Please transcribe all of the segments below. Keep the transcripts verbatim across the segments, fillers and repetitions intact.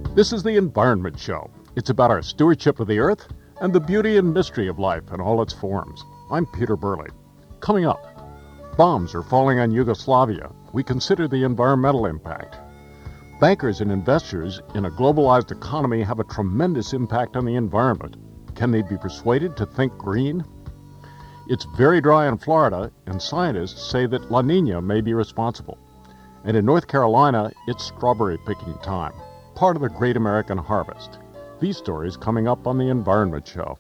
This is the Environment Show. It's about our stewardship of the earth and the beauty and mystery of life in all its forms. I'm Peter Burley. Coming up, bombs are falling on Yugoslavia. We consider the environmental impact. Bankers and investors in a globalized economy have a tremendous impact on the environment. Can they be persuaded to think green? It's very dry in Florida, and scientists say that La Nina may be responsible. And in North Carolina, it's strawberry picking time, part of the Great American Harvest. These stories coming up on the Environment Show.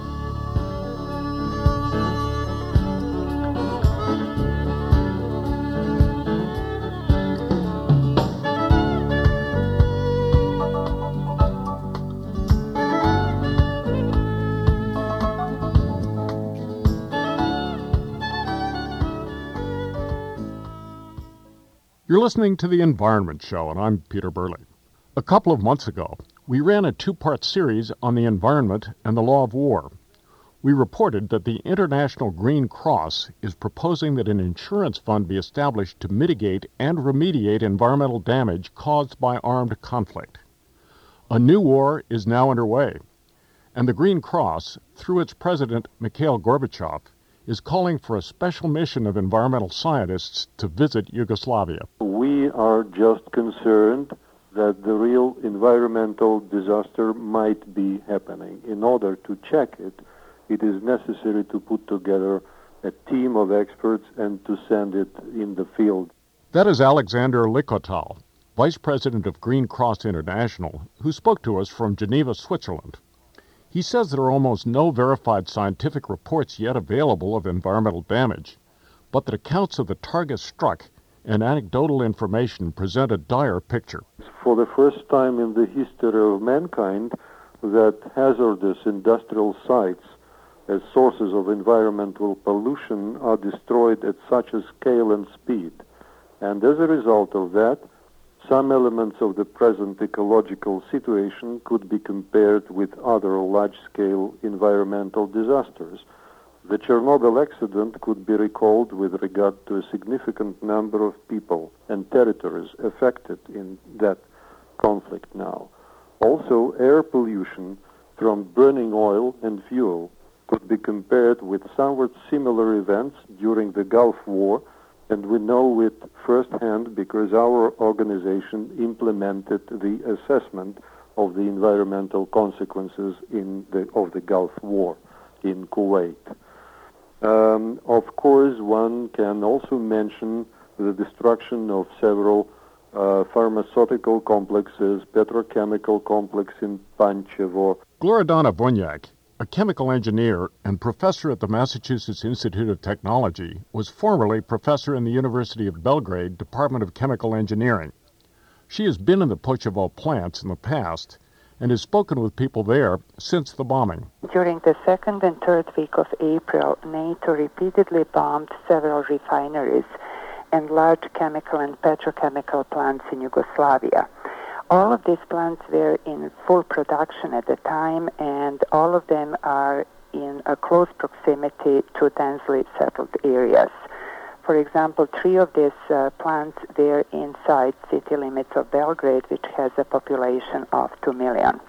You're listening to the Environment Show, and I'm Peter Burley. A couple of months ago, we ran a two-part series on the environment and the law of war. We reported that the International Green Cross is proposing that an insurance fund be established to mitigate and remediate environmental damage caused by armed conflict. A new war is now underway, and the Green Cross, through its president, Mikhail Gorbachev, is calling for a special mission of environmental scientists to visit Yugoslavia. We are just concerned that the real environmental disaster might be happening. In order to check it, it is necessary to put together a team of experts and to send it in the field. That is Alexander Likotal, Vice President of Green Cross International, who spoke to us from Geneva, Switzerland. He says there are almost no verified scientific reports yet available of environmental damage, but that accounts of the targets struck and anecdotal information present a dire picture. For the first time in the history of mankind, that hazardous industrial sites as sources of environmental pollution are destroyed at such a scale and speed. And as a result of that, some elements of the present ecological situation could be compared with other large-scale environmental disasters. The Chernobyl accident could be recalled with regard to a significant number of people and territories affected in that conflict now. Also, air pollution from burning oil and fuel could be compared with somewhat similar events during the Gulf War, and we know it firsthand because our organization implemented the assessment of the environmental consequences in the, of the Gulf War in Kuwait. Um, of course, one can also mention the destruction of several uh, pharmaceutical complexes, petrochemical complex in Pančevo. Glorodana Vonjak, a chemical engineer and professor at the Massachusetts Institute of Technology, was formerly professor in the University of Belgrade Department of Chemical Engineering. She has been in the Pančevo plants in the past and has spoken with people there since the bombing. During the second and third week of April, NATO repeatedly bombed several refineries and large chemical and petrochemical plants in Yugoslavia. All of these plants were in full production at the time, and all of them are in a close proximity to densely settled areas. For example, three of these uh, plants were inside city limits of Belgrade, which has a population of two million.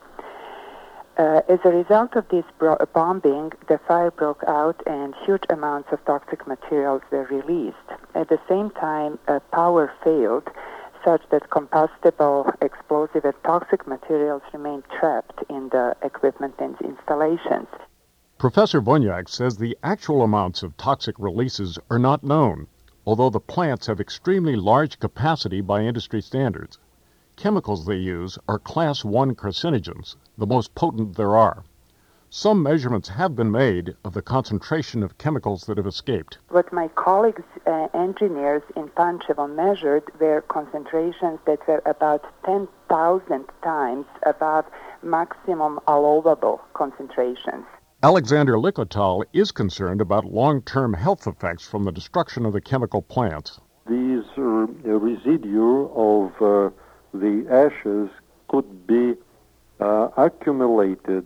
Uh, as a result of this bro- bombing, the fire broke out and huge amounts of toxic materials were released. At the same time, uh, power failed, such that combustible, explosive, and toxic materials remain trapped in the equipment and installations. Professor Vonjak says the actual amounts of toxic releases are not known, although the plants have extremely large capacity by industry standards. Chemicals they use are class one carcinogens, the most potent there are. Some measurements have been made of the concentration of chemicals that have escaped. What my colleagues, uh, engineers in Pančevo measured were concentrations that were about ten thousand times above maximum allowable concentrations. Alexander Likotal is concerned about long-term health effects from the destruction of the chemical plants. These uh, residue of uh, the ashes could be uh, accumulated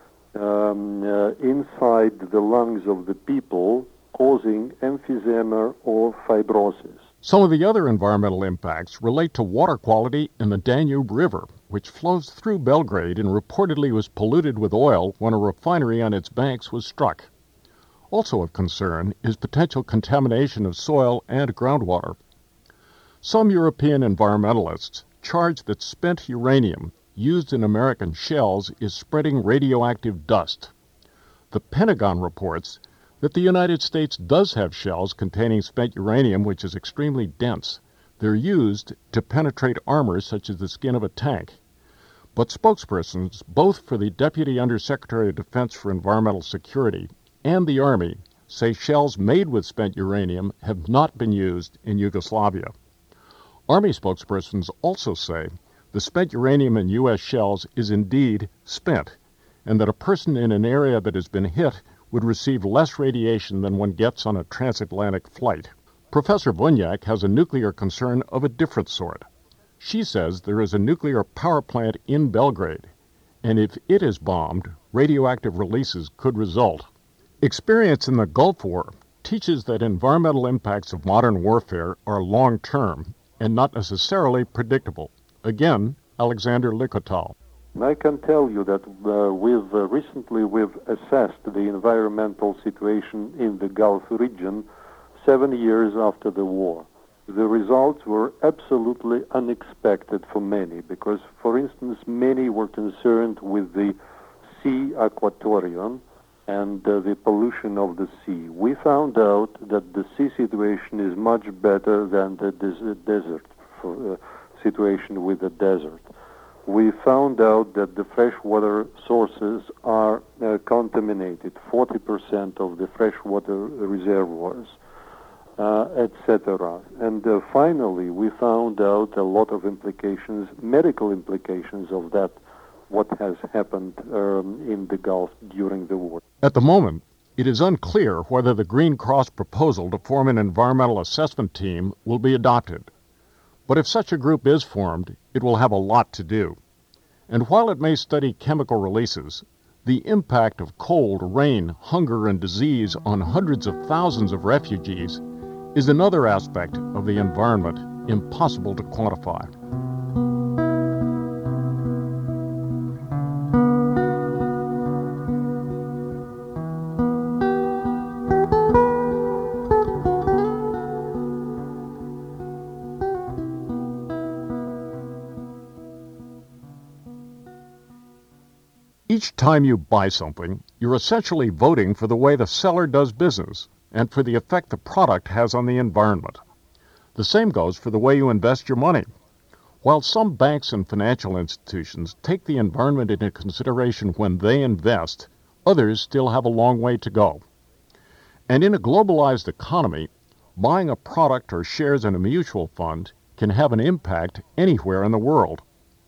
Um, uh, inside the lungs of the people, causing emphysema or fibrosis. Some of the other environmental impacts relate to water quality in the Danube River, which flows through Belgrade and reportedly was polluted with oil when a refinery on its banks was struck. Also of concern is potential contamination of soil and groundwater. Some European environmentalists charge that spent uranium used in American shells is spreading radioactive dust. The Pentagon reports that the United States does have shells containing spent uranium, which is extremely dense. They're used to penetrate armor such as the skin of a tank. But spokespersons, both for the Deputy Undersecretary of Defense for Environmental Security and the Army, say shells made with spent uranium have not been used in Yugoslavia. Army spokespersons also say the spent uranium in U S shells is indeed spent, and that a person in an area that has been hit would receive less radiation than one gets on a transatlantic flight. Professor Vunjak has a nuclear concern of a different sort. She says there is a nuclear power plant in Belgrade, and if it is bombed, radioactive releases could result. Experience in the Gulf War teaches that environmental impacts of modern warfare are long-term and not necessarily predictable. Again, Alexander Likotal. I can tell you that uh, we've uh, recently we've assessed the environmental situation in the Gulf region seven years after the war. The results were absolutely unexpected for many because, for instance, many were concerned with the sea aquatorium and uh, the pollution of the sea. We found out that the sea situation is much better than the des- desert for, uh, situation with the desert. We found out that the freshwater sources are uh, contaminated, forty percent of the freshwater reservoirs, uh, et cetera. And uh, finally, we found out a lot of implications, medical implications of that, what has happened um, in the Gulf during the war. At the moment, it is unclear whether the Green Cross proposal to form an environmental assessment team will be adopted. But if such a group is formed, it will have a lot to do. And while it may study chemical releases, the impact of cold, rain, hunger, and disease on hundreds of thousands of refugees is another aspect of the environment impossible to quantify. Each time you buy something, you're essentially voting for the way the seller does business and for the effect the product has on the environment. The same goes for the way you invest your money. While some banks and financial institutions take the environment into consideration when they invest, others still have a long way to go. And in a globalized economy, buying a product or shares in a mutual fund can have an impact anywhere in the world.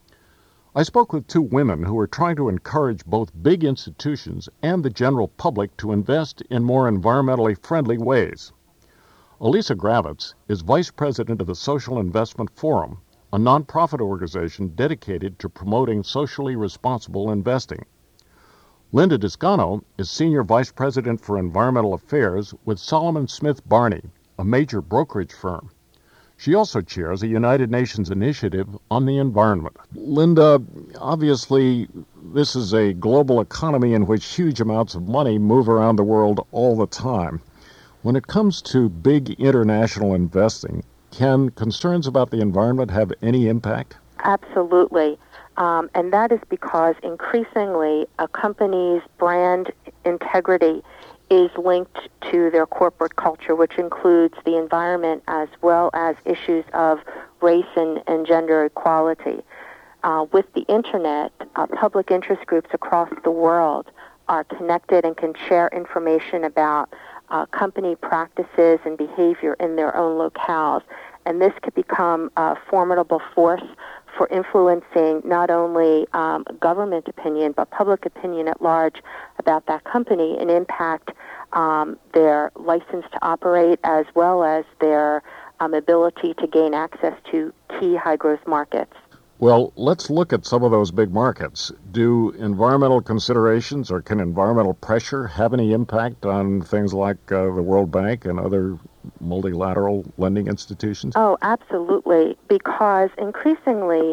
I spoke with two women who are trying to encourage both big institutions and the general public to invest in more environmentally friendly ways. Elisa Gravitz is vice president of the Social Investment Forum, a nonprofit organization dedicated to promoting socially responsible investing. Linda Descano is senior vice president for environmental affairs with Solomon Smith Barney, a major brokerage firm. She also chairs a United Nations initiative on the environment. Linda, obviously, this is a global economy in which huge amounts of money move around the world all the time. When it comes to big international investing, can concerns about the environment have any impact? Absolutely. Um, and that is because increasingly a company's brand integrity is linked to their corporate culture, which includes the environment as well as issues of race and, and gender equality. Uh, with the Internet, uh, public interest groups across the world are connected and can share information about uh, company practices and behavior in their own locales. And this could become a formidable force for influencing not only um, government opinion, but public opinion at large about that company and impact um, their license to operate as well as their um, ability to gain access to key high-growth markets. Well, let's look at some of those big markets. Do environmental considerations or can environmental pressure have any impact on things like uh, the World Bank and other multilateral lending institutions? Oh, absolutely, because increasingly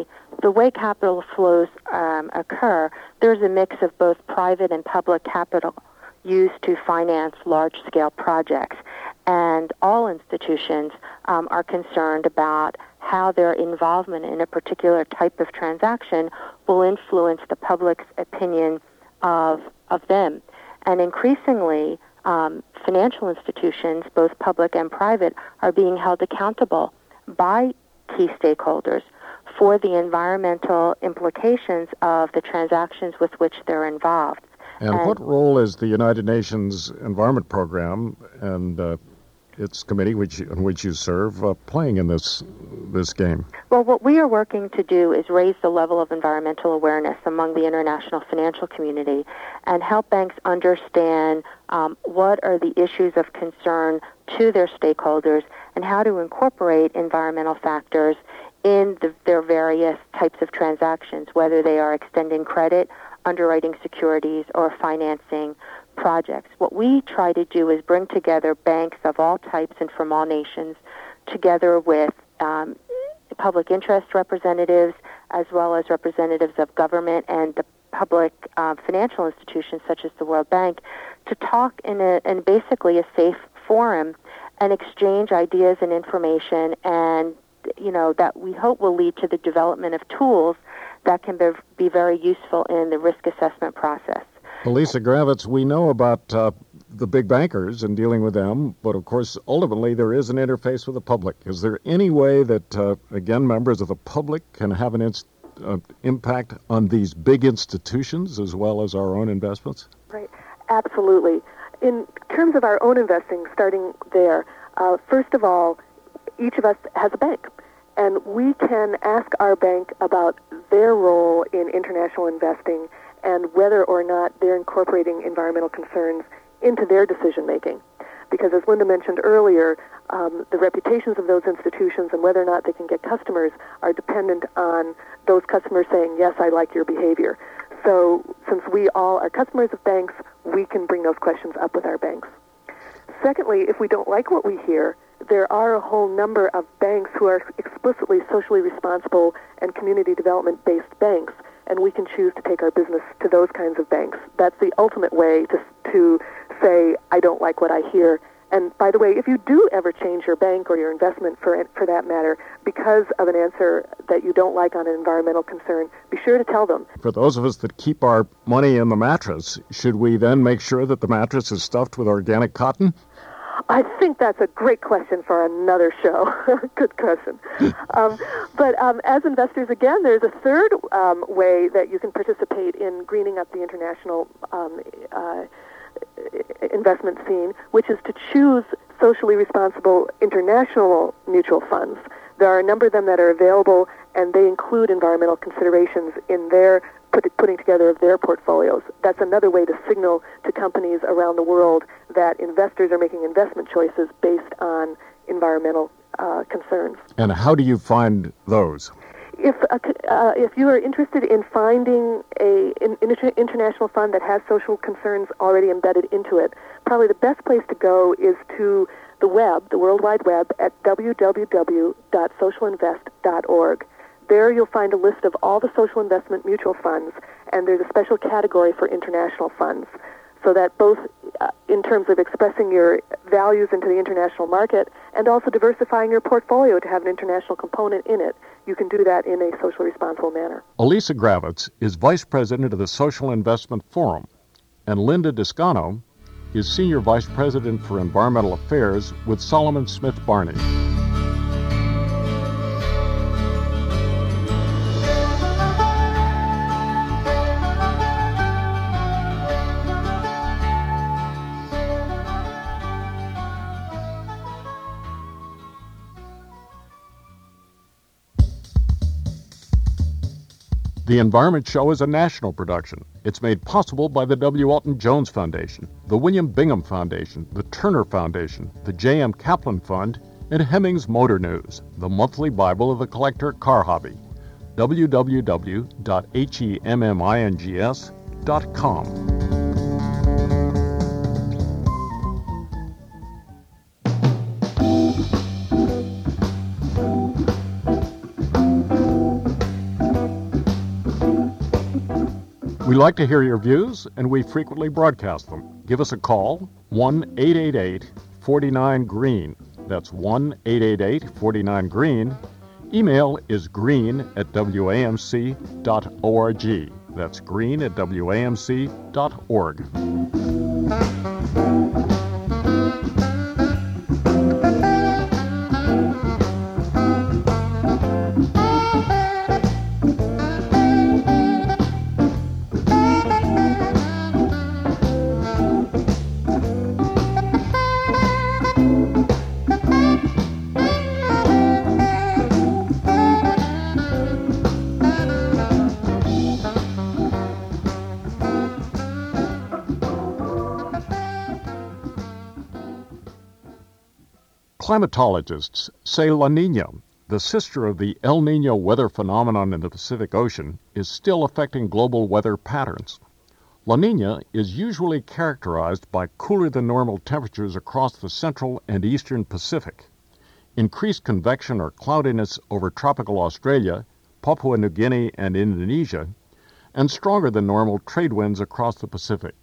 the way capital flows um, occur, there's a mix of both private and public capital used to finance large-scale projects. And all institutions um, are concerned about how their involvement in a particular type of transaction will influence the public's opinion of of them. And increasingly, um, financial institutions, both public and private, are being held accountable by key stakeholders for the environmental implications of the transactions with which they're involved. And, and what role is the United Nations Environment Program and uh, its committee, which in which you serve, uh, playing in this this game? Well, what we are working to do is raise the level of environmental awareness among the international financial community and help banks understand um, what are the issues of concern to their stakeholders and how to incorporate environmental factors in the, their various types of transactions, whether they are extending credit, underwriting securities, or financing projects. What we try to do is bring together banks of all types and from all nations together with um, public interest representatives as well as representatives of government and the public uh, financial institutions such as the World Bank to talk in, a, in basically a safe forum and exchange ideas and information, and you know that we hope will lead to the development of tools that can be, be very useful in the risk assessment process. Elisa Gravitz, we know about uh, the big bankers and dealing with them, but of course, ultimately, there is an interface with the public. Is there any way that, uh, again, members of the public can have an inst- uh, impact on these big institutions as well as our own investments? Right, absolutely. In terms of our own investing, starting there, uh, first of all, each of us has a bank, and we can ask our bank about their role in international investing and whether or not they're incorporating environmental concerns into their decision-making. Because as Linda mentioned earlier, um, the reputations of those institutions and whether or not they can get customers are dependent on those customers saying, yes, I like your behavior. So since we all are customers of banks, we can bring those questions up with our banks. Secondly, if we don't like what we hear, there are a whole number of banks who are explicitly socially responsible and community development-based banks, and we can choose to take our business to those kinds of banks. That's the ultimate way to to say, I don't like what I hear. And by the way, if you do ever change your bank or your investment, for for that matter, because of an answer that you don't like on an environmental concern, be sure to tell them. For those of us that keep our money in the mattress, should we then make sure that the mattress is stuffed with organic cotton? I think that's a great question for another show. Good question. um, but um, as investors, again, there's a third um, way that you can participate in greening up the international um, uh, investment scene, which is to choose socially responsible international mutual funds. There are a number of them that are available, and they include environmental considerations in their put, putting together of their portfolios. That's another way to signal to companies around the world that investors are making investment choices based on environmental uh, concerns. And how do you find those? If uh, uh, if you are interested in finding a an inter- international fund that has social concerns already embedded into it, probably the best place to go is to the web, the World Wide Web, at w w w dot social invest dot org. There you'll find a list of all the social investment mutual funds, and there's a special category for international funds, so that both uh, in terms of expressing your values into the international market and also diversifying your portfolio to have an international component in it, you can do that in a socially responsible manner. Elisa Gravitz is Vice President of the Social Investment Forum, and Linda Descano is Senior Vice President for Environmental Affairs with Solomon Smith Barney. The Environment Show is a national production. It's made possible by the W. Alton Jones Foundation, the William Bingham Foundation, the Turner Foundation, the J M. Kaplan Fund, and Hemmings Motor News, the monthly Bible of the collector car hobby. w w w dot hemmings dot com. We like to hear your views, and we frequently broadcast them. Give us a call, one eight eight eight, four nine, green. That's one eight eight eight, four nine, green. Email is green at W A M C dot org. That's green at W A M C dot org. Climatologists say La Niña, the sister of the El Niño weather phenomenon in the Pacific Ocean, is still affecting global weather patterns. La Niña is usually characterized by cooler-than-normal temperatures across the central and eastern Pacific, increased convection or cloudiness over tropical Australia, Papua New Guinea, and Indonesia, and stronger-than-normal trade winds across the Pacific.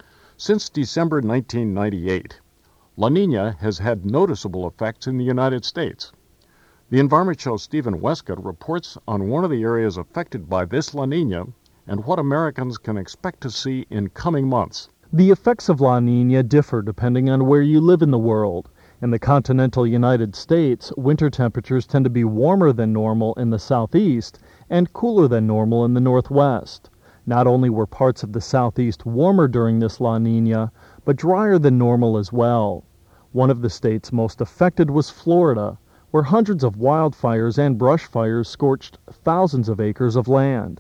Since December nineteen ninety-eight, La Niña has had noticeable effects in the United States. The Environment Show's Stephen Westcott reports on one of the areas affected by this La Niña and what Americans can expect to see in coming months. The effects of La Niña differ depending on where you live in the world. In the continental United States, winter temperatures tend to be warmer than normal in the southeast and cooler than normal in the northwest. Not only were parts of the southeast warmer during this La Niña, but drier than normal as well. One of the states most affected was Florida, where hundreds of wildfires and brush fires scorched thousands of acres of land.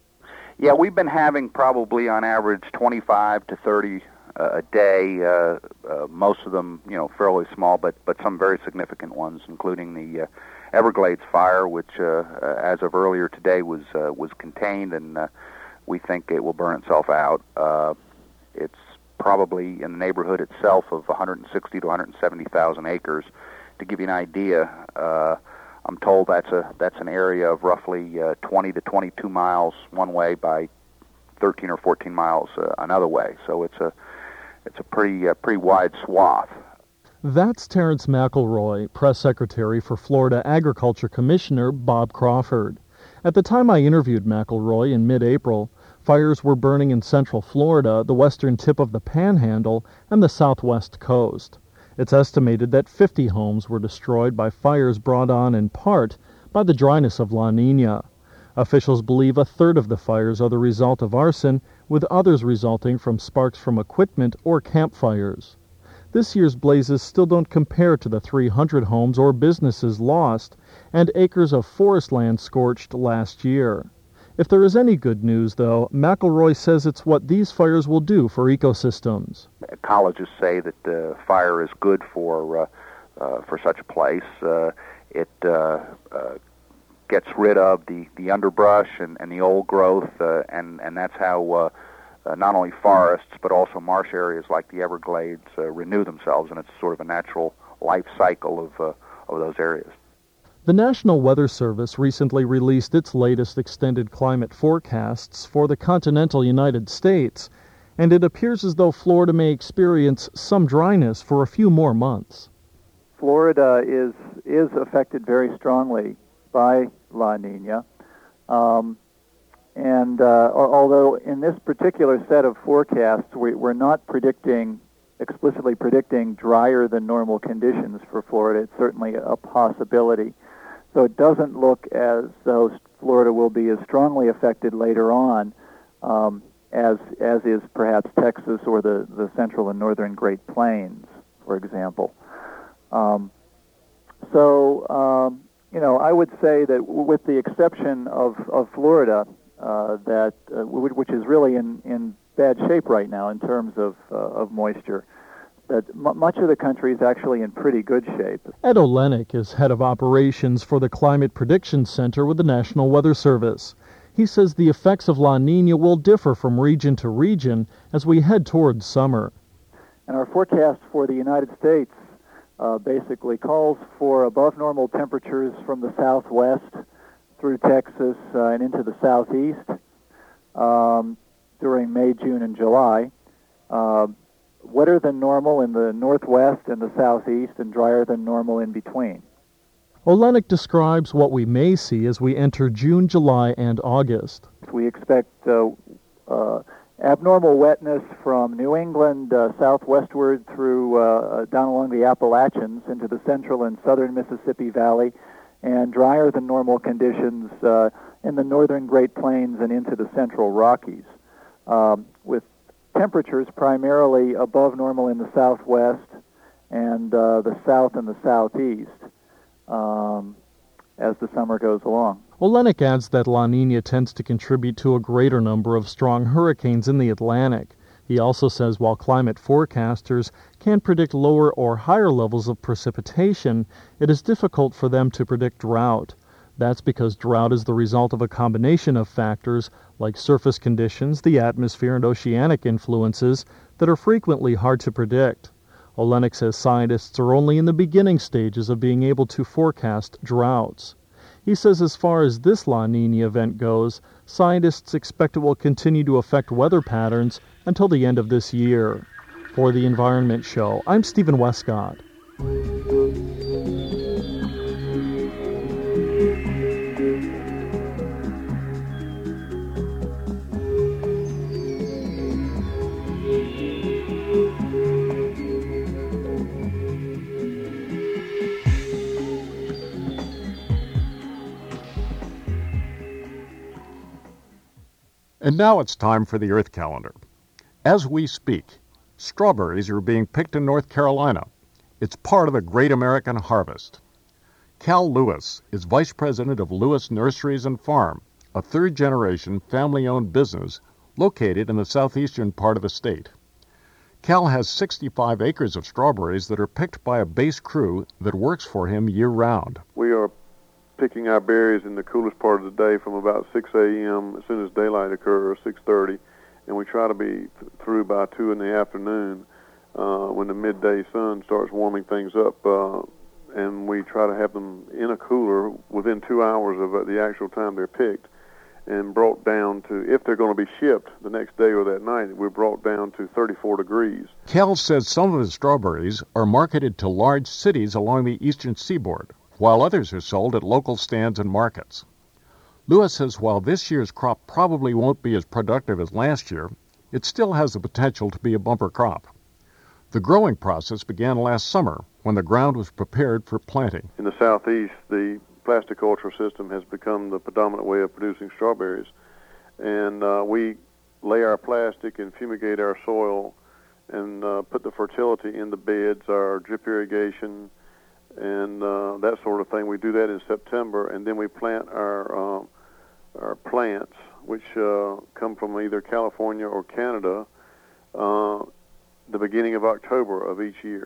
Yeah, we've been having probably on average twenty-five to thirty uh, a day, uh, uh, most of them, you know, fairly small, but, but some very significant ones, including the uh, Everglades fire, which uh, uh, as of earlier today was uh, was contained, and uh, we think it will burn itself out. Uh, it's probably in the neighborhood itself of one hundred sixty to one hundred seventy thousand acres. To give you an idea, uh, I'm told that's a that's an area of roughly uh, twenty to twenty-two miles one way by thirteen or fourteen miles uh, another way. So it's a it's a pretty uh, pretty wide swath. That's Terrence McElroy, press secretary for Florida Agriculture Commissioner Bob Crawford. At the time I interviewed McElroy in mid-April, fires were burning in central Florida, the western tip of the Panhandle, and the southwest coast. It's estimated that fifty homes were destroyed by fires brought on in part by the dryness of La Niña. Officials believe a third of the fires are the result of arson, with others resulting from sparks from equipment or campfires. This year's blazes still don't compare to the three hundred homes or businesses lost and acres of forest land scorched last year. If there is any good news, though, McElroy says it's what these fires will do for ecosystems. Ecologists say that uh, fire is good for uh, uh, for such a place. Uh, it uh, uh, gets rid of the, the underbrush and, and the old growth, uh, and, and that's how uh, uh, not only forests but also marsh areas like the Everglades uh, renew themselves, and it's sort of a natural life cycle of, uh, of those areas. The National Weather Service recently released its latest extended climate forecasts for the continental United States, and it appears as though Florida may experience some dryness for a few more months. Florida is is affected very strongly by La Niña, um, and uh, although in this particular set of forecasts we, we're not predicting, explicitly predicting drier than normal conditions for Florida, it's certainly a possibility. So it doesn't look as though Florida will be as strongly affected later on um, as as is perhaps Texas or the, the central and northern Great Plains, for example. Um, so, um, you know, I would say that with the exception of, of Florida, uh, that uh, which is really in, in bad shape right now in terms of, uh, of moisture, that m- much of the country is actually in pretty good shape. Ed Olenek is head of operations for the Climate Prediction Center with the National Weather Service. He says the effects of La Niña will differ from region to region as we head towards summer. And our forecast for the United States uh, basically calls for above normal temperatures from the southwest through Texas uh, and into the southeast. Um, during May, June, and July, uh, wetter than normal in the northwest and the southeast, and drier than normal in between. Olenek describes what we may see as we enter June, July, and August. We expect uh, uh, abnormal wetness from New England uh, southwestward through uh, down along the Appalachians into the central and southern Mississippi Valley, and drier than normal conditions uh, in the northern Great Plains and into the central Rockies, um, with temperatures primarily above normal in the southwest and uh, the south and the southeast um, as the summer goes along. Olenek adds that La Nina tends to contribute to a greater number of strong hurricanes in the Atlantic. He also says while climate forecasters can predict lower or higher levels of precipitation, it is difficult for them to predict drought. That's because drought is the result of a combination of factors like surface conditions, the atmosphere, and oceanic influences that are frequently hard to predict. Olenek says scientists are only in the beginning stages of being able to forecast droughts. He says as far as this La Nina event goes, scientists expect it will continue to affect weather patterns until the end of this year. For the Environment Show, I'm Stephen Westcott. And now it's time for the Earth Calendar. As we speak, strawberries are being picked in North Carolina. It's part of the Great American Harvest. Cal Lewis is vice president of Lewis Nurseries and Farm, a third-generation family-owned business located in the southeastern part of the state. Cal has sixty-five acres of strawberries that are picked by a base crew that works for him year-round. We are picking our berries in the coolest part of the day from about six a.m. as soon as daylight occurs, six thirty, and we try to be th- through by two in the afternoon uh, when the midday sun starts warming things up, uh, and we try to have them in a cooler within two hours of uh, the actual time they're picked and brought down to, if they're going to be shipped the next day or that night, we're brought down to thirty-four degrees. Cal says some of his strawberries are marketed to large cities along the eastern seaboard, while others are sold at local stands and markets. Lewis says while this year's crop probably won't be as productive as last year, it still has the potential to be a bumper crop. The growing process began last summer when the ground was prepared for planting. In the southeast, the plasticulture system has become the predominant way of producing strawberries, and uh, we lay our plastic and fumigate our soil and uh, put the fertility in the beds, our drip irrigation, and uh, that sort of thing. We do that in September, and then we plant our uh, our plants, which uh, come from either California or Canada, uh, the beginning of October of each year.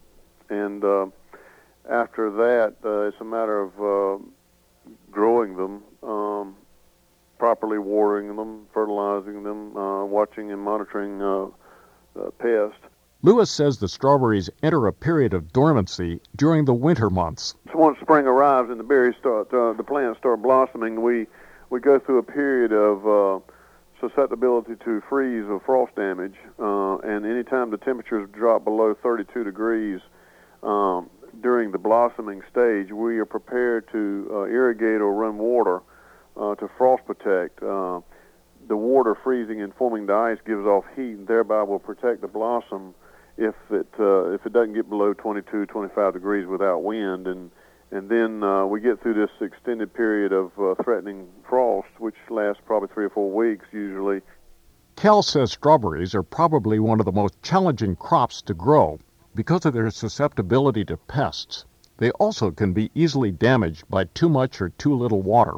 And uh, after that, uh, it's a matter of uh, growing them, um, properly watering them, fertilizing them, uh, watching and monitoring uh, uh, pests. Lewis says the strawberries enter a period of dormancy during the winter months. So once spring arrives and the berries start, uh, the plants start blossoming, we we go through a period of uh, susceptibility to freeze or frost damage. Uh, and anytime the temperatures drop below thirty-two degrees um, during the blossoming stage, we are prepared to uh, irrigate or run water uh, to frost protect. Uh, the water freezing and forming the ice gives off heat and thereby will protect the blossom if it uh, if it doesn't get below twenty-two, twenty-five degrees without wind, and and then uh, we get through this extended period of uh, threatening frost, which lasts probably three or four weeks usually. Cal says strawberries are probably one of the most challenging crops to grow because of their susceptibility to pests. They also can be easily damaged by too much or too little water.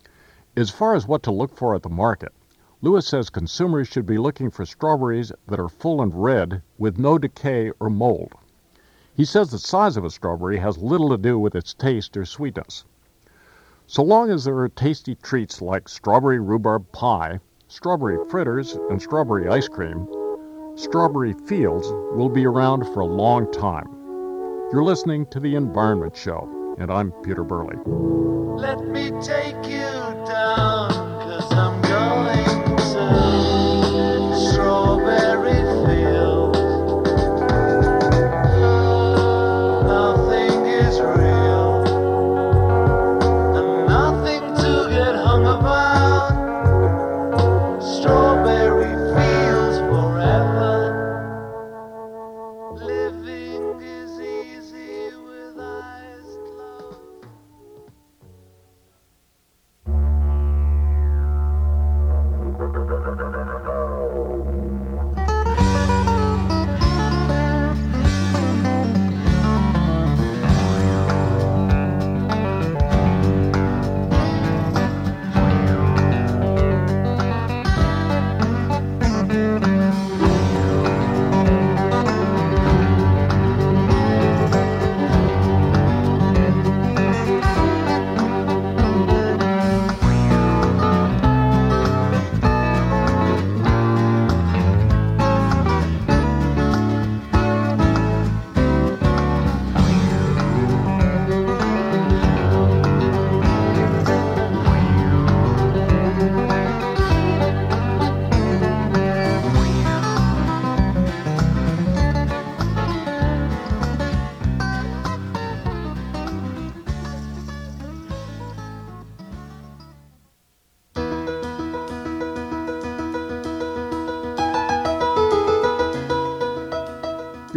As far as what to look for at the market, Lewis says consumers should be looking for strawberries that are full and red with no decay or mold. He says the size of a strawberry has little to do with its taste or sweetness. So long as there are tasty treats like strawberry rhubarb pie, strawberry fritters, and strawberry ice cream, strawberry fields will be around for a long time. You're listening to The Environment Show, and I'm Peter Burley. Let me take you down, 'cause I'm going to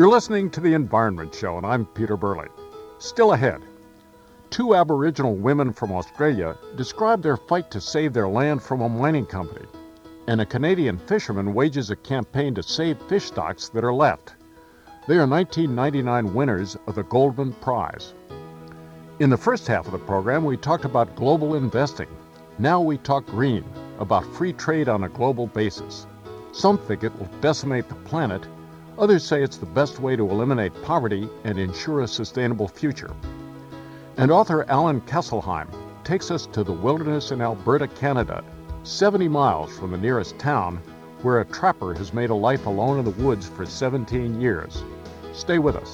You're listening to The Environment Show, and I'm Peter Burley. Still ahead, two Aboriginal women from Australia describe their fight to save their land from a mining company, and a Canadian fisherman wages a campaign to save fish stocks that are left. They are nineteen ninety-nine winners of the Goldman Prize. In the first half of the program, we talked about global investing. Now we talk green, about free trade on a global basis. Some think it will decimate the planet. Others say it's the best way to eliminate poverty and ensure a sustainable future. And author Alan Kesselheim takes us to the wilderness in Alberta, Canada, seventy miles from the nearest town, where a trapper has made a life alone in the woods for seventeen years. Stay with us.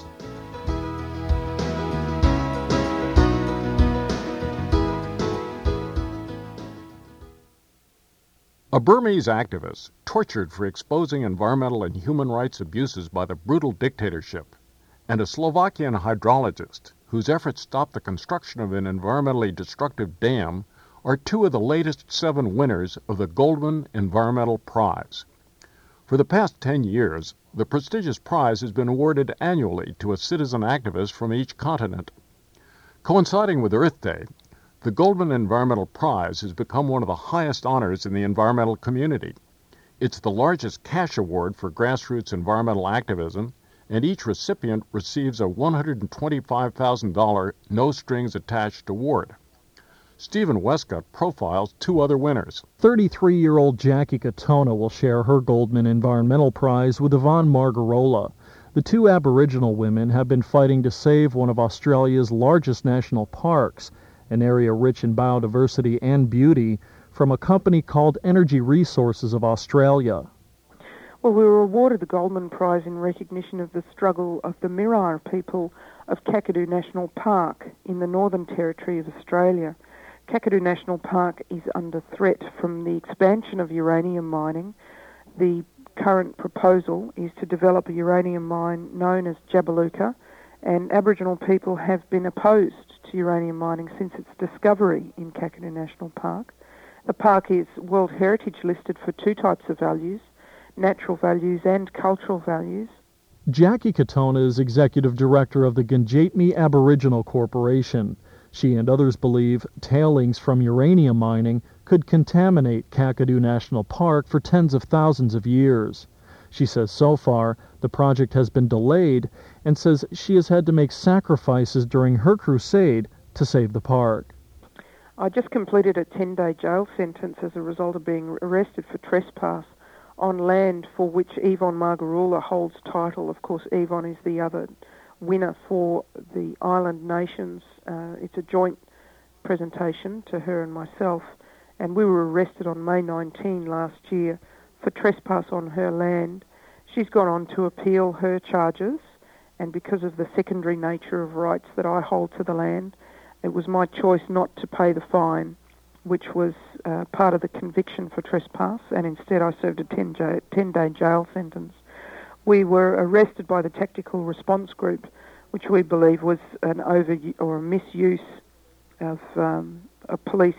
A Burmese activist tortured for exposing environmental and human rights abuses by the brutal dictatorship, and a Slovakian hydrologist whose efforts stopped the construction of an environmentally destructive dam are two of the latest seven winners of the Goldman Environmental Prize. For the past ten years, the prestigious prize has been awarded annually to a citizen activist from each continent. Coinciding with Earth Day, the Goldman Environmental Prize has become one of the highest honors in the environmental community. It's the largest cash award for grassroots environmental activism, and each recipient receives a one hundred twenty-five thousand dollars no-strings-attached award. Stephen Westcott profiles two other winners. thirty-three-year-old Jackie Katona will share her Goldman Environmental Prize with Yvonne Margarola. The two Aboriginal women have been fighting to save one of Australia's largest national parks, an area rich in biodiversity and beauty, from a company called Energy Resources of Australia. Well, we were awarded the Goldman Prize in recognition of the struggle of the Mirarr people of Kakadu National Park in the Northern Territory of Australia. Kakadu National Park is under threat from the expansion of uranium mining. The current proposal is to develop a uranium mine known as Jabiluka, and Aboriginal people have been opposed to uranium mining since its discovery in Kakadu National Park. The park is World Heritage listed for two types of values, natural values and cultural values. Jackie Katona is executive director of the Gundjeihmi Aboriginal Corporation. She and others believe tailings from uranium mining could contaminate Kakadu National Park for tens of thousands of years. She says so far the project has been delayed and says she has had to make sacrifices during her crusade to save the park. I just completed a ten-day jail sentence as a result of being arrested for trespass on land for which Yvonne Margarola holds title. Of course, Yvonne is the other winner for the island nations. Uh, it's a joint presentation to her and myself, and we were arrested on May nineteenth last year for trespass on her land. She's gone on to appeal her charges, and because of the secondary nature of rights that I hold to the land, it was my choice not to pay the fine, which was uh, part of the conviction for trespass, and instead I served a ten-day jail sentence. We were arrested by the Tactical Response Group, which we believe was an over or a misuse of um, a police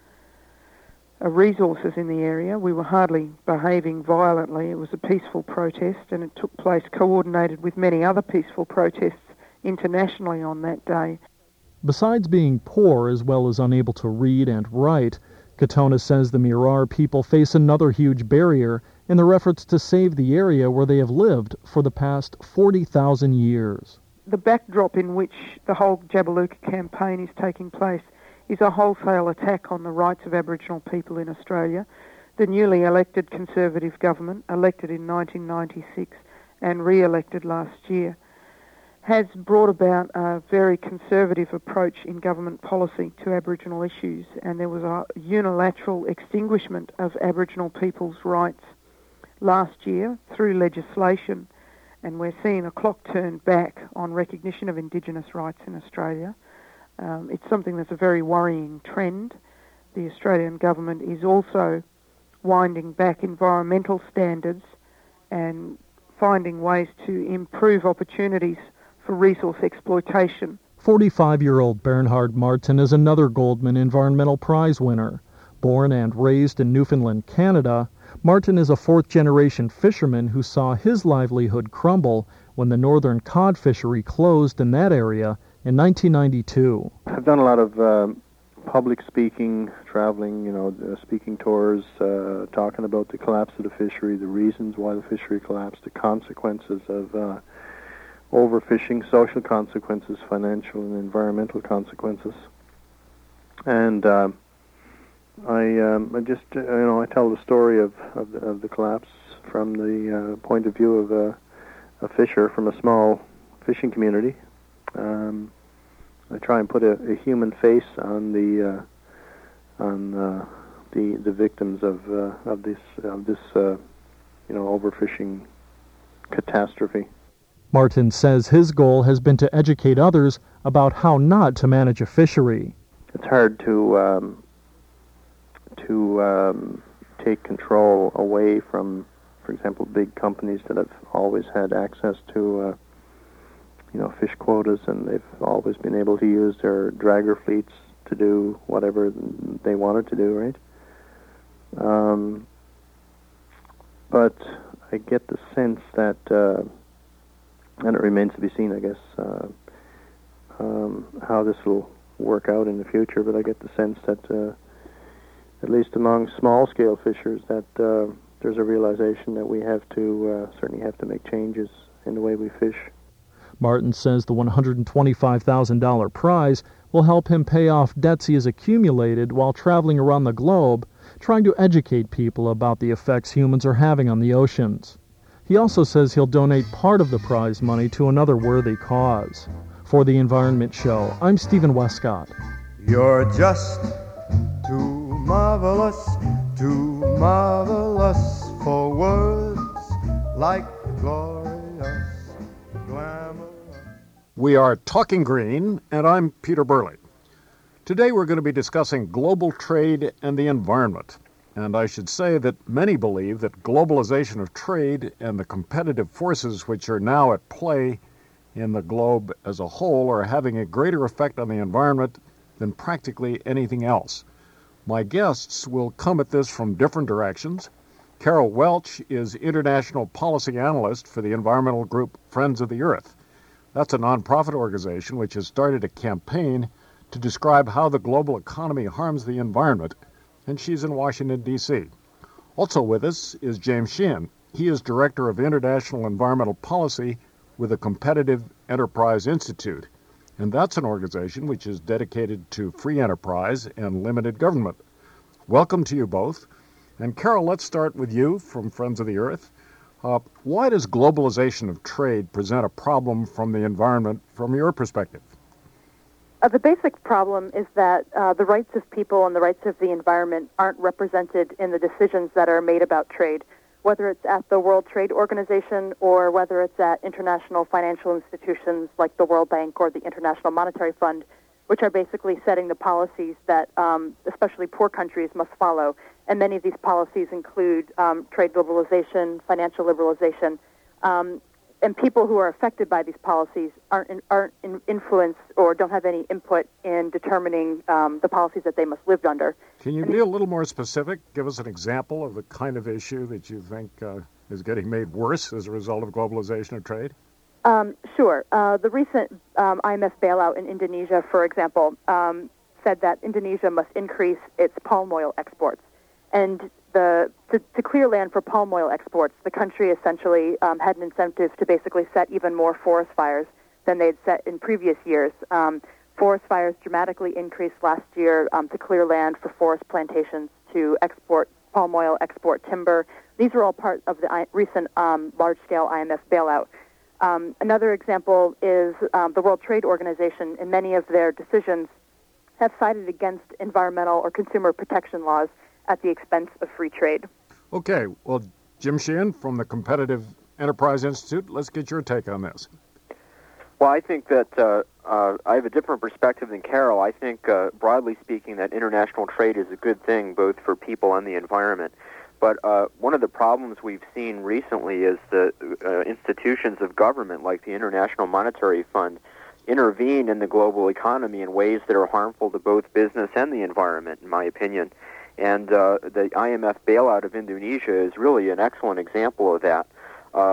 uh, resources in the area. We were hardly behaving violently. It was a peaceful protest, and it took place coordinated with many other peaceful protests internationally on that day. Besides being poor as well as unable to read and write, Katona says the Mirarr people face another huge barrier in their efforts to save the area where they have lived for the past forty thousand years. The backdrop in which the whole Jabiluka campaign is taking place is a wholesale attack on the rights of Aboriginal people in Australia. The newly elected Conservative government, elected in nineteen ninety-six and re-elected last year, has brought about a very conservative approach in government policy to Aboriginal issues, and there was a unilateral extinguishment of Aboriginal people's rights last year through legislation, and we're seeing a clock turn back on recognition of Indigenous rights in Australia. Um, it's something that's a very worrying trend. The Australian government is also winding back environmental standards and finding ways to improve opportunities for resource exploitation. forty-five-year-old Bernhard Martin is another Goldman Environmental Prize winner. Born and raised in Newfoundland, Canada, Martin is a fourth-generation fisherman who saw his livelihood crumble when the northern cod fishery closed in that area in nineteen ninety-two. I've done a lot of um, public speaking, traveling, you know, uh, speaking tours, uh, talking about the collapse of the fishery, the reasons why the fishery collapsed, the consequences of uh, overfishing, social consequences, financial and environmental consequences. And uh, I, um, I just, uh, you know, I tell the story of, of, the, of the collapse from the uh, point of view of a, a fisher from a small fishing community. Um, I try and put a, a human face on the uh, on uh, the the victims of uh, of this of this uh, you know overfishing catastrophe. Martin says his goal has been to educate others about how not to manage a fishery. It's hard to um, to um, take control away from, for example, big companies that have always had access to uh, you know fish quotas, and they've always been able to use their dragger fleets to do whatever they wanted to do, right? Um, but I get the sense that, uh, and it remains to be seen, I guess, uh, um, how this will work out in the future, but I get the sense that, uh, at least among small-scale fishers, that uh, there's a realization that we have to, uh, certainly have to make changes in the way we fish. Martin says the one hundred twenty-five thousand dollars prize will help him pay off debts he has accumulated while traveling around the globe, trying to educate people about the effects humans are having on the oceans. He also says he'll donate part of the prize money to another worthy cause. For The Environment Show, I'm Stephen Westcott. You're just too marvelous, too marvelous for words like glorious, glamorous. We are Talking Green, and I'm Peter Burley. Today we're going to be discussing global trade and the environment. And I should say that many believe that globalization of trade and the competitive forces which are now at play in the globe as a whole are having a greater effect on the environment than practically anything else. My guests will come at this from different directions. Carol Welch is International Policy Analyst for the environmental group Friends of the Earth. That's a nonprofit organization which has started a campaign to describe how the global economy harms the environment, and she's in Washington, D C Also with us is James Sheehan. He is Director of International Environmental Policy with the Competitive Enterprise Institute, and that's an organization which is dedicated to free enterprise and limited government. Welcome to you both. And Carol, let's start with you from Friends of the Earth. Uh, why does globalization of trade present a problem from the environment from your perspective? Uh, the basic problem is that uh, the rights of people and the rights of the environment aren't represented in the decisions that are made about trade, whether it's at the World Trade Organization or whether it's at international financial institutions like the World Bank or the International Monetary Fund, which are basically setting the policies that um, especially poor countries must follow. And many of these policies include um, trade liberalization, financial liberalization, um, and people who are affected by these policies aren't in, aren't in influenced or don't have any input in determining um, the policies that they must live under. Can you be a little more specific? Give us an example of the kind of issue that you think uh, is getting made worse as a result of globalization of trade? Um, sure. Uh, the recent um, I M F bailout in Indonesia, for example, um, said that Indonesia must increase its palm oil exports. And the, to, to clear land for palm oil exports, the country essentially um, had an incentive to basically set even more forest fires than they had set in previous years. Um, forest fires dramatically increased last year um, to clear land for forest plantations, to export palm oil, export timber. These are all part of the I- recent um, large-scale I M F bailout. Um, another example is um, the World Trade Organization, in many of their decisions, have sided against environmental or consumer protection laws at the expense of free trade. Okay, well, Jim Sheehan from the Competitive Enterprise Institute, let's get your take on this. Well, I think that uh, uh, I have a different perspective than Carol. I think, uh, broadly speaking, that international trade is a good thing, both for people and the environment. But uh, one of the problems we've seen recently is that uh, institutions of government, like the International Monetary Fund, intervene in the global economy in ways that are harmful to both business and the environment, in my opinion. And uh, the I M F bailout of Indonesia is really an excellent example of that. Uh,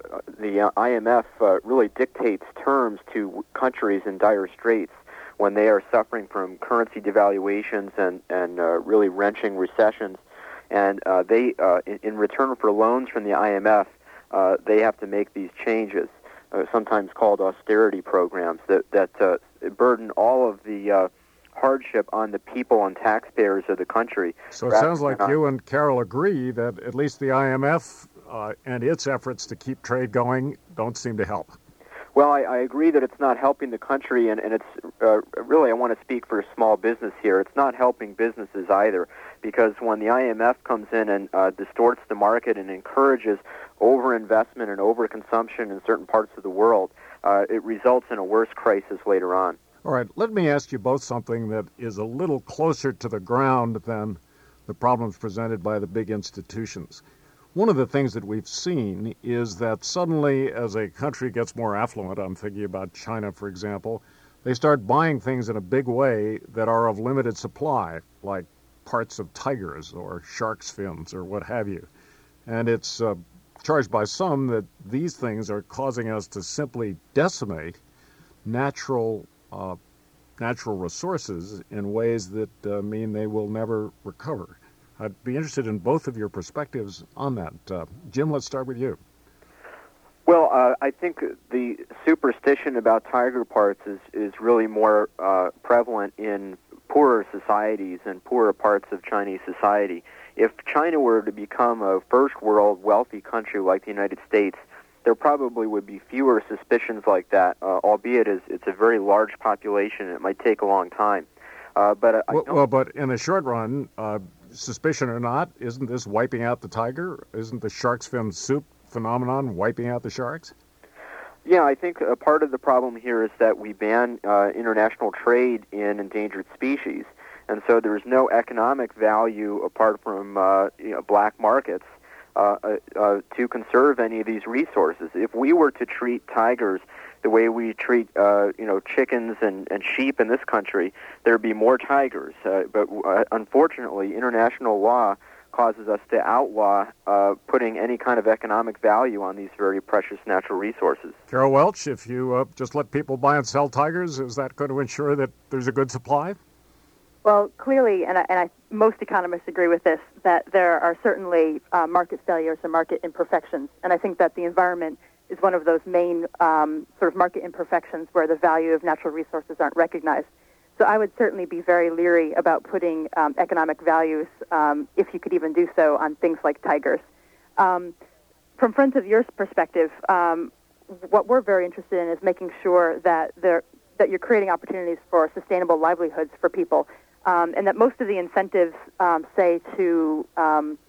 the I M F uh, really dictates terms to countries in dire straits when they are suffering from currency devaluations and, and uh, really wrenching recessions. And uh, they, uh, in, in return for loans from the I M F, uh, they have to make these changes, uh, sometimes called austerity programs, that, that uh, burden all of the uh, hardship on the people and taxpayers of the country. So it sounds like you and Carol agree that at least the I M F uh, and its efforts to keep trade going don't seem to help. Well, I, I agree that it's not helping the country, and, and it's uh, really, I want to speak for small business here. It's not helping businesses either, because when the I M F comes in and uh, distorts the market and encourages overinvestment and overconsumption in certain parts of the world, uh, it results in a worse crisis later on. All right, let me ask you both something that is a little closer to the ground than the problems presented by the big institutions. One of the things that we've seen is that suddenly, as a country gets more affluent, I'm thinking about China, for example, they start buying things in a big way that are of limited supply, like parts of tigers or shark's fins or what have you. And it's uh, charged by some that these things are causing us to simply decimate natural uh, natural resources in ways that uh, mean they will never recover. I'd be interested in both of your perspectives on that. Uh, Jim, let's start with you. Well, uh, I think the superstition about tiger parts is, is really more uh, prevalent in poorer societies and poorer parts of Chinese society. If China were to become a first world wealthy country like the United States, there probably would be fewer suspicions like that, uh, albeit it's, it's a very large population and it might take a long time. Uh, but uh, I well, don't... well, but in the short run, uh, suspicion or not, isn't this wiping out the tiger? Isn't the shark's fin soup phenomenon wiping out the sharks? Yeah, I think a part of the problem here is that we ban uh, international trade in endangered species, and so there's no economic value apart from uh, you know, black markets uh, uh, uh, to conserve any of these resources. If we were to treat tigers the way we treat, uh, you know, chickens and, and sheep in this country, there'd be more tigers. Uh, but uh, unfortunately, international law causes us to outlaw uh, putting any kind of economic value on these very precious natural resources. Carol Welch, if you uh, just let people buy and sell tigers, is that going to ensure that there's a good supply? Well, clearly, and, I, and I, most economists agree with this, that there are certainly uh, market failures and market imperfections. And I think that the environment is one of those main um, sort of market imperfections where the value of natural resources aren't recognized. So I would certainly be very leery about putting um, economic values, um, if you could even do so, on things like tigers. Um, from Friends of the Earth's perspective, um, what we're very interested in is making sure that there, that you're creating opportunities for sustainable livelihoods for people, um, and that most of the incentives, um, say to um,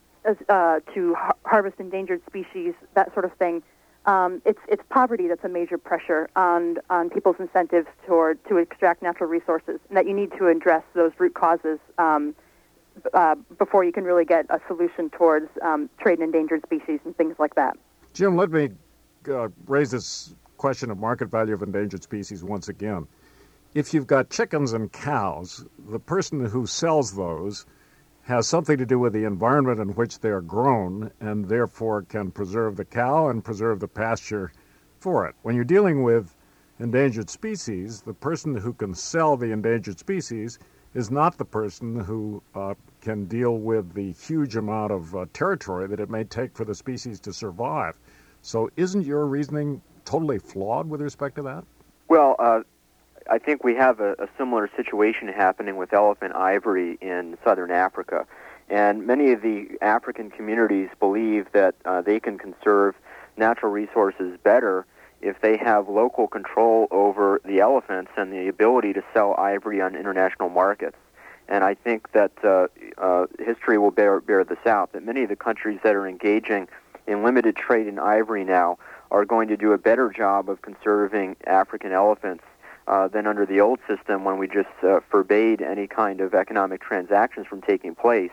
uh, to har- harvest endangered species, that sort of thing. Um, it's it's poverty that's a major pressure on on people's incentives toward to extract natural resources, and that you need to address those root causes um, uh, before you can really get a solution towards um, trade in endangered species and things like that. Jim, let me uh, raise this question of market value of endangered species once again. If you've got chickens and cows, the person who sells those has something to do with the environment in which they are grown and therefore can preserve the cow and preserve the pasture for it. When you're dealing with endangered species, the person who can sell the endangered species is not the person who uh, can deal with the huge amount of uh, territory that it may take for the species to survive. So isn't your reasoning totally flawed with respect to that? Well, uh, I think we have a, a similar situation happening with elephant ivory in southern Africa. And many of the African communities believe that uh, they can conserve natural resources better if they have local control over the elephants and the ability to sell ivory on international markets. And I think that uh, uh, history will bear, bear this out, that many of the countries that are engaging in limited trade in ivory now are going to do a better job of conserving African elephants Uh, than under the old system when we just uh, forbade any kind of economic transactions from taking place.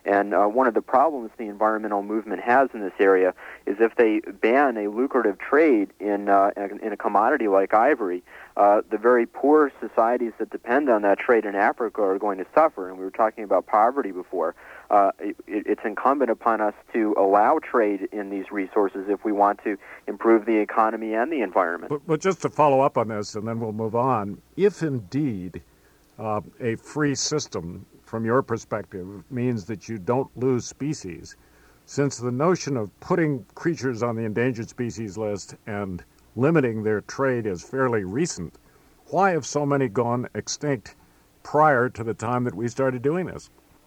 And uh, one of the problems the environmental movement has in this area is if they ban a lucrative trade in uh, in a commodity like ivory, uh, the very poor societies that depend on that trade in Africa are going to suffer. And we were talking about poverty before. Uh, it, it's incumbent upon us to allow trade in these resources if we want to improve the economy and the environment. But, but just to follow up on this, and then we'll move on, if indeed uh, a free system from your perspective means that you don't lose species, since the notion of putting creatures on the endangered species list and limiting their trade is fairly recent, why have so many gone extinct prior to the time that we started doing this?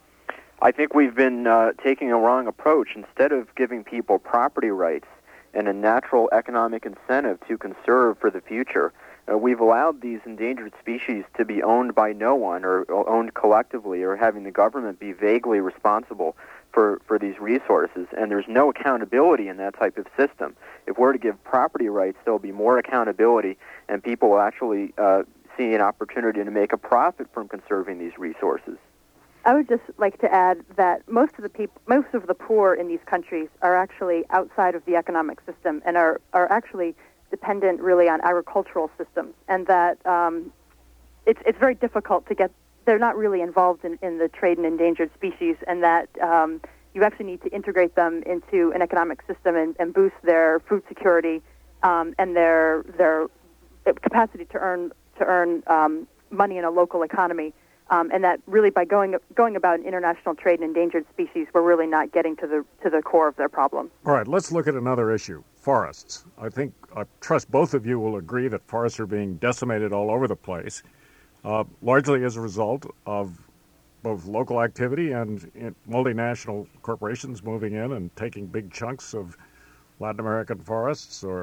I think we've been uh, taking a wrong approach. Instead of giving people property rights and a natural economic incentive to conserve for the future, Uh, we've allowed these endangered species to be owned by no one or, or owned collectively, or having the government be vaguely responsible for, for these resources. And there's no accountability in that type of system. If we're to give property rights, there'll be more accountability, and people will actually uh, see an opportunity to make a profit from conserving these resources. I would just like to add that most of the people, most of the poor in these countries are actually outside of the economic system and are, are actually dependent really on agricultural systems, and that um, it's it's very difficult to get. They're not really involved in, in the trade in endangered species, and that um, you actually need to integrate them into an economic system and, and boost their food security um, and their their capacity to earn to earn um, money in a local economy. Um, and that really by going going about an international trade in endangered species, we're really not getting to the to the core of their problem. All right, let's look at another issue, forests. I think, I trust both of you will agree that forests are being decimated all over the place, uh, largely as a result of both local activity and multinational corporations moving in and taking big chunks of Latin American forests or,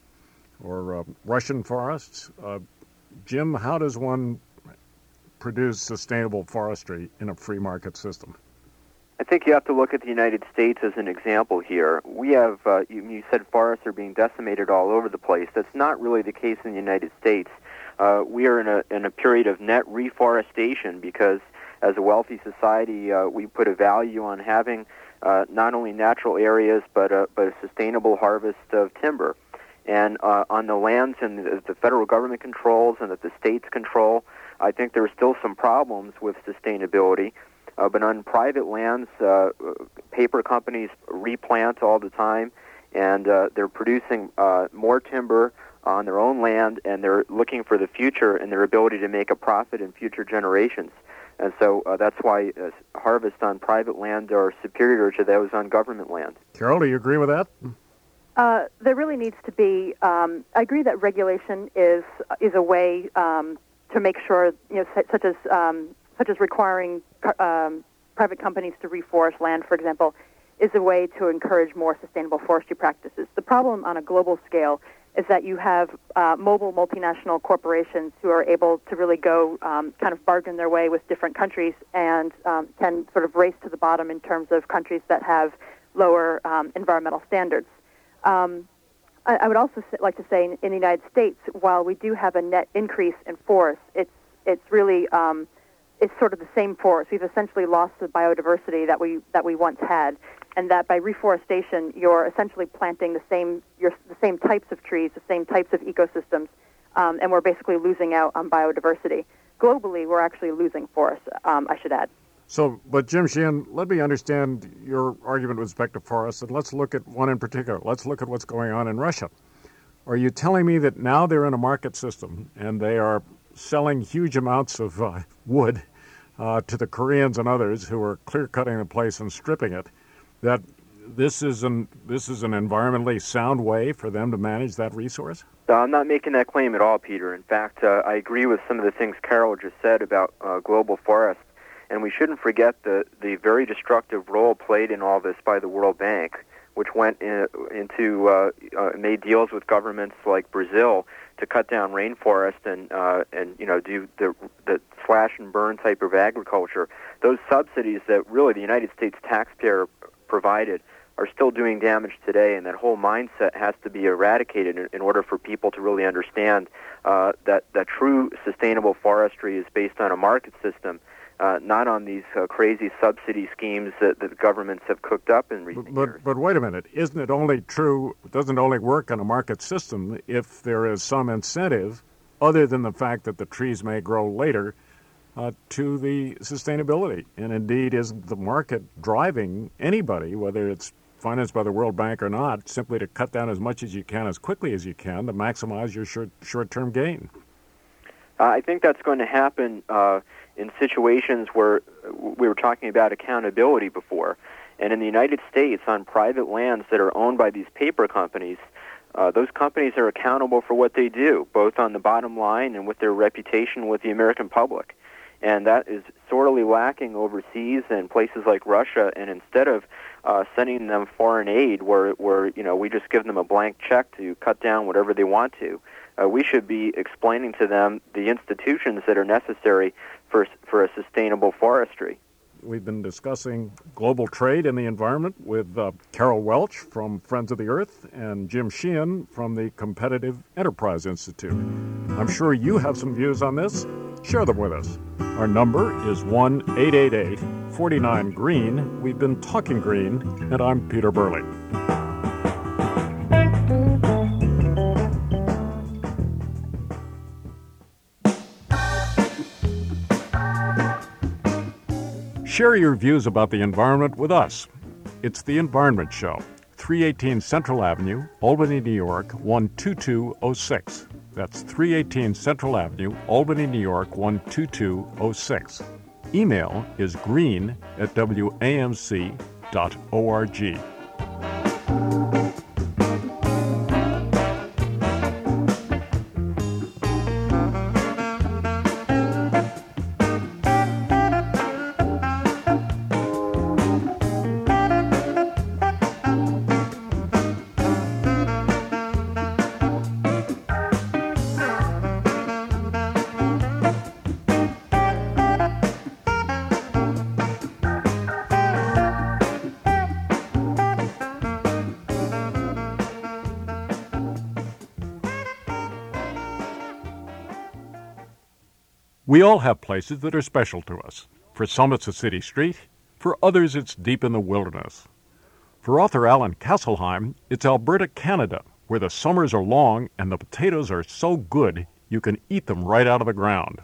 uh, or uh, Russian forests. Uh, Jim, how does one produce sustainable forestry in a free market system? I think you have to look at the United States as an example here. We have, uh, you, you said forests are being decimated all over the place. That's not really the case in the United States. Uh, we are in a, in a period of net reforestation because as a wealthy society, uh, we put a value on having uh, not only natural areas but, uh, but a sustainable harvest of timber. And uh, on the lands and the, the federal government controls and that the states control, I think there are still some problems with sustainability. Uh, but on private lands, uh, paper companies replant all the time, and uh, they're producing uh, more timber on their own land, and they're looking for the future and their ability to make a profit in future generations. And so uh, that's why uh, harvests on private land are superior to those on government land. Carol, do you agree with that? Uh, there really needs to be. Um, I agree that regulation is is a way um, to make sure, you know, such as um, such as requiring um, private companies to reforest land, for example, is a way to encourage more sustainable forestry practices. The problem on a global scale is that you have uh, mobile multinational corporations who are able to really go um, kind of bargain their way with different countries and um, can sort of race to the bottom in terms of countries that have lower um, environmental standards. Um, I, I would also like to say in, in the United States, while we do have a net increase in forests, it's it's really um, it's sort of the same forest. We've essentially lost the biodiversity that we that we once had, and that by reforestation, you're essentially planting the same you're, the same types of trees, the same types of ecosystems, um, and we're basically losing out on biodiversity. Globally, we're actually losing forests. Um, I should add. So, but Jim Sheehan, let me understand your argument with respect to forests, and let's look at one in particular. Let's look at what's going on in Russia. Are you telling me that now they're in a market system and they are selling huge amounts of uh, wood uh, to the Koreans and others who are clear-cutting the place and stripping it, that this is an this is an environmentally sound way for them to manage that resource? Uh, I'm not making that claim at all, Peter. In fact, uh, I agree with some of the things Carol just said about uh, global forests. And we shouldn't forget the, the very destructive role played in all this by the World Bank, which went in, into uh, uh, made deals with governments like Brazil to cut down rainforest and uh, and you know do the the slash and burn type of agriculture. Those subsidies that really the United States taxpayer provided are still doing damage today, and that whole mindset has to be eradicated in, in order for people to really understand uh, that that true sustainable forestry is based on a market system. uh, not on these uh, crazy subsidy schemes that, that governments have cooked up in recent but, but, years. But wait a minute. Isn't it only true, doesn't only work on a market system if there is some incentive, other than the fact that the trees may grow later, uh, to the sustainability? And indeed, isn't the market driving anybody, whether it's financed by the World Bank or not, simply to cut down as much as you can as quickly as you can to maximize your short, short-term gain? Uh, I think that's going to happen uh, in situations where we were talking about accountability before. And in the United States, on private lands that are owned by these paper companies, uh, those companies are accountable for what they do, both on the bottom line and with their reputation with the American public. And that is sorely lacking overseas in places like Russia. And instead of uh, sending them foreign aid, where, where you know we just give them a blank check to cut down whatever they want to, uh, we should be explaining to them the institutions that are necessary for for a sustainable forestry. We've been discussing global trade and the environment with uh, Carol Welch from Friends of the Earth and Jim Sheehan from the Competitive Enterprise Institute. I'm sure you have some views on this. Share them with us. Our number is one eight eight eight, four nine, green. We've been talking green, and I'm Peter Burley. Share your views about the environment with us. It's The Environment Show, three eighteen Central Avenue, Albany, New York, one two two oh six. That's three eighteen Central Avenue, Albany, New York, one two two oh six. Email is green at w a m c dot org. We all have places that are special to us. For some, it's a city street. For others, it's deep in the wilderness. For author Alan Kesselheim, it's Alberta, Canada, where the summers are long and the potatoes are so good you can eat them right out of the ground.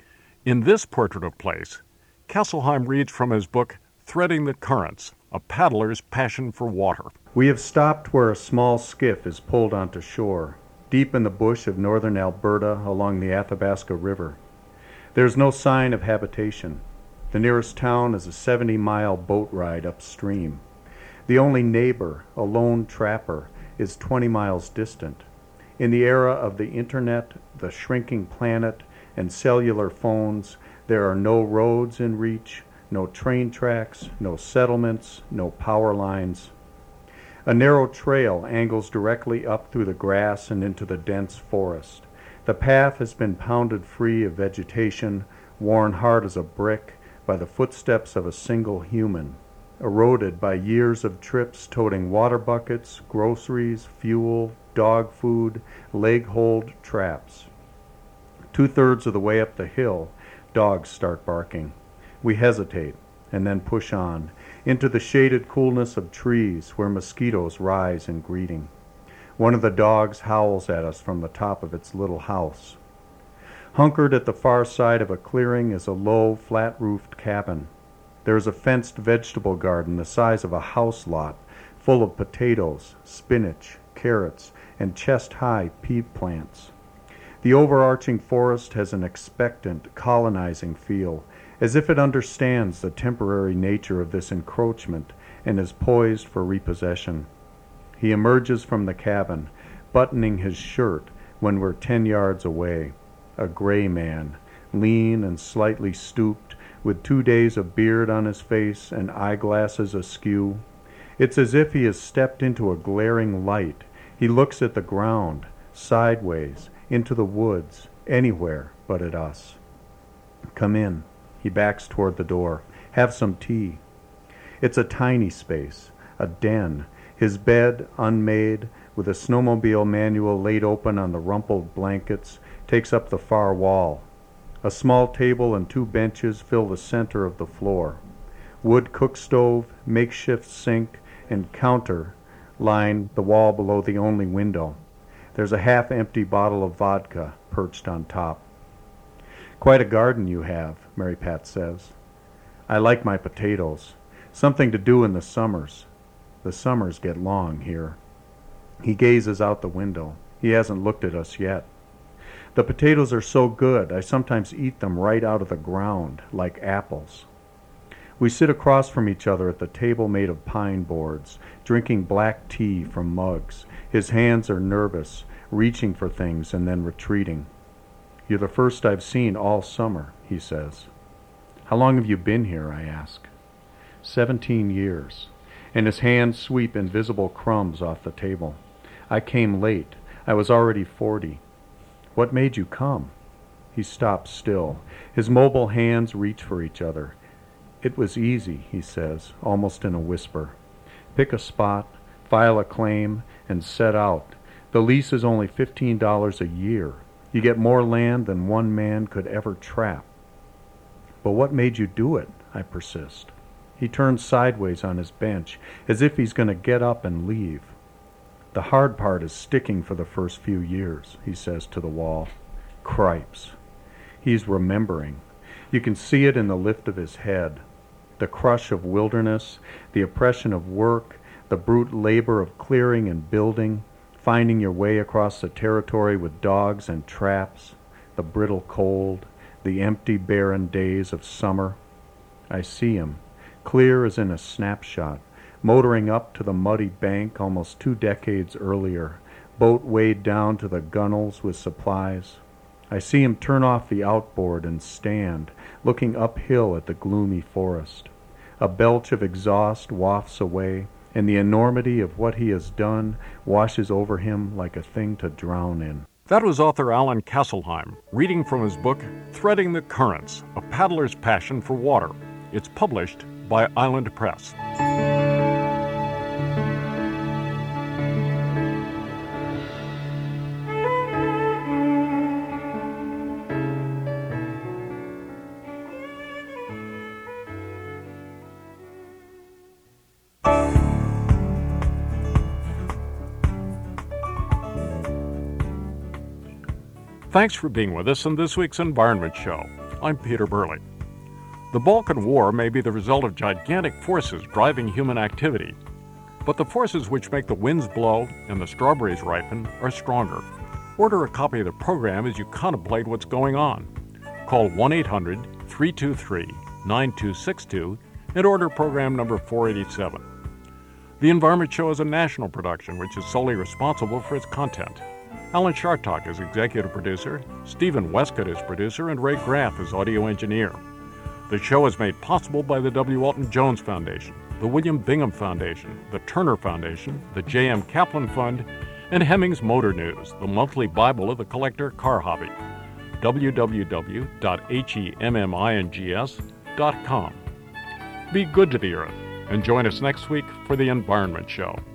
In this portrait of place, Kesselheim reads from his book, Threading the Currents, A Paddler's Passion for Water. We have stopped where a small skiff is pulled onto shore, deep in the bush of northern Alberta along the Athabasca River. There is no sign of habitation. The nearest town is a seventy-mile boat ride upstream. The only neighbor, a lone trapper, is twenty miles distant. In the era of the internet, the shrinking planet, and cellular phones, there are no roads in reach, no train tracks, no settlements, no power lines. A narrow trail angles directly up through the grass and into the dense forest. The path has been pounded free of vegetation, worn hard as a brick by the footsteps of a single human, eroded by years of trips toting water buckets, groceries, fuel, dog food, leg-hold traps. Two-thirds of the way up the hill, dogs start barking. We hesitate and then push on, into the shaded coolness of trees where mosquitoes rise in greeting. One of the dogs howls at us from the top of its little house. Hunkered at the far side of a clearing is a low, flat-roofed cabin. There is a fenced vegetable garden the size of a house lot, full of potatoes, spinach, carrots, and chest-high pea plants. The overarching forest has an expectant, colonizing feel, as if it understands the temporary nature of this encroachment and is poised for repossession. He emerges from the cabin, buttoning his shirt when we're ten yards away. A gray man, lean and slightly stooped, with two days of beard on his face and eyeglasses askew. It's as if he has stepped into a glaring light. He looks at the ground, sideways, into the woods, anywhere but at us. Come in. He backs toward the door. Have some tea. It's a tiny space, a den. His bed, unmade, with a snowmobile manual laid open on the rumpled blankets, takes up the far wall. A small table and two benches fill the center of the floor. Wood cook stove, makeshift sink, and counter line the wall below the only window. There's a half-empty bottle of vodka perched on top. Quite a garden you have, Mary Pat says. I like my potatoes. Something to do in the summers. The summers get long here. He gazes out the window. He hasn't looked at us yet. The potatoes are so good, I sometimes eat them right out of the ground, like apples. We sit across from each other at the table made of pine boards, drinking black tea from mugs. His hands are nervous, reaching for things and then retreating. You're the first I've seen all summer, he says. How long have you been here, I ask. Seventeen years. And his hands sweep invisible crumbs off the table. I came late. I was already forty. What made you come? He stops still. His mobile hands reach for each other. It was easy, he says, almost in a whisper. Pick a spot, file a claim, and set out. The lease is only fifteen dollars a year. You get more land than one man could ever trap. But what made you do it? I persist. He turns sideways on his bench, as if he's going to get up and leave. The hard part is sticking for the first few years, he says to the wall. Cripes. He's remembering. You can see it in the lift of his head. The crush of wilderness, the oppression of work, the brute labor of clearing and building, finding your way across the territory with dogs and traps, the brittle cold, the empty, barren days of summer. I see him, clear as in a snapshot, motoring up to the muddy bank almost two decades earlier, boat weighed down to the gunwales with supplies. I see him turn off the outboard and stand, looking uphill at the gloomy forest. A belch of exhaust wafts away, and the enormity of what he has done washes over him like a thing to drown in. That was author Alan Kesselheim, reading from his book, Threading the Currents, A Paddler's Passion for Water. It's published by Island Press. Thanks for being with us on this week's Environment Show. I'm Peter Burley. The Balkan War may be the result of gigantic forces driving human activity, but the forces which make the winds blow and the strawberries ripen are stronger. Order a copy of the program as you contemplate what's going on. Call one eight hundred, three two three, nine two six two and order program number four eighty-seven. The Environment Show is a national production which is solely responsible for its content. Alan Chartock is executive producer, Stephen Westcott is producer, and Ray Graff is audio engineer. The show is made possible by the W. Walton Jones Foundation, the William Bingham Foundation, the Turner Foundation, the J M. Kaplan Fund, and Hemmings Motor News, the monthly Bible of the collector car hobby. w w w dot hemmings dot com. Be good to the earth, and join us next week for the Environment Show.